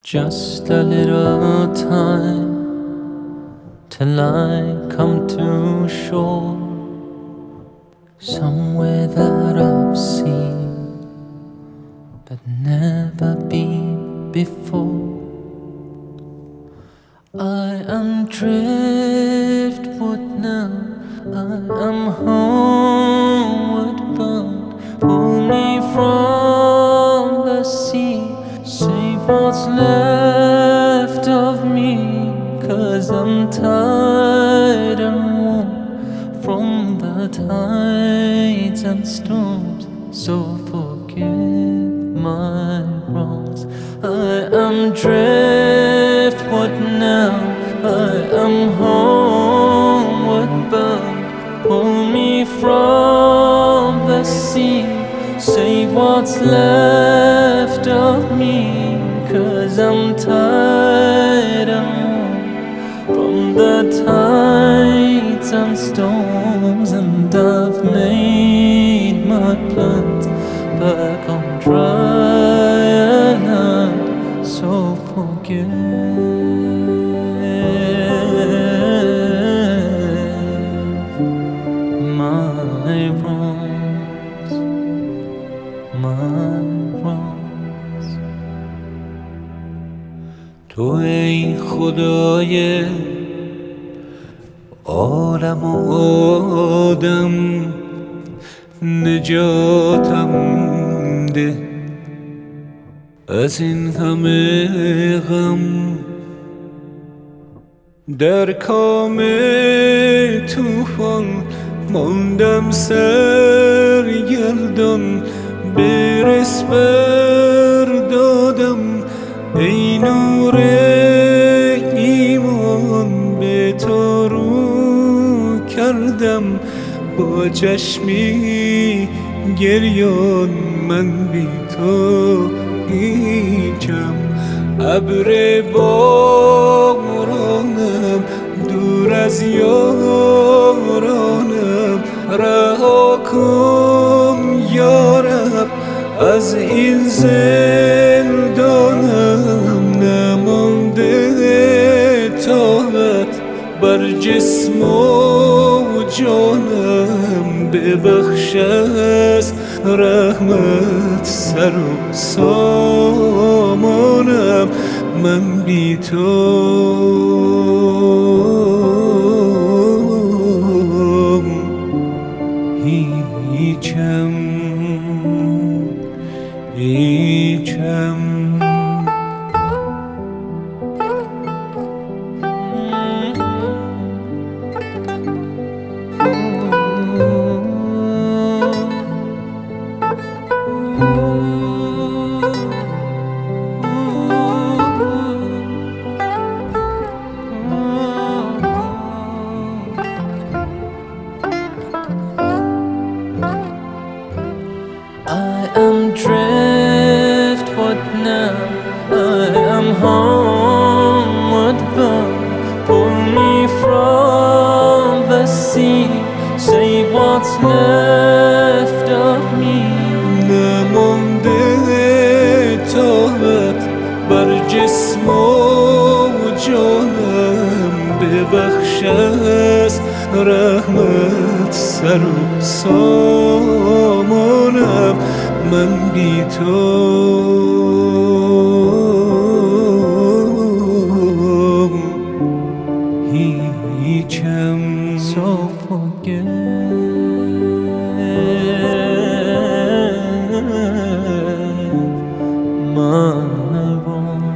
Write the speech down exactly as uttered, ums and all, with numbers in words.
Just a little time till I come to shore, somewhere that I've seen but never been before. I am driftwood now, I am homeward bound. Pull me from the sea, save what's left of me, 'cause I'm tired and worn from the tides and storms. So forgive my wrongs. I am driftwood now, I am homeward bound. Pull me from the sea, save what's left of me, 'cause I'm tired and worn from the tides and storms. And I've made my plans back on dry land, so forgive my wrongs, my wrongs. تو ای خدای عالم و آدم، نجاتم ده از این همه غم. در کام طوفان ماندم سرگردان، برس بردادم ای نور ایمان. به تو رو کردم با چشمی گریان، من بی تو هیچم. ابر بارانم دور از یارانم، رها کن یارب از این زندانم. نمانده طاقت بر جسم و جانم، ببخش از رحمت سر و سامانم. من بی تو هیچم، هیچم. Driftwood now, I am homeward bound. Pull me from the sea, save what's left of me. نمانده طاقت بر جسم و جانم، ببخش از رحمت سر و سامانم. من بی تو هیچم. So forgive my wrongs.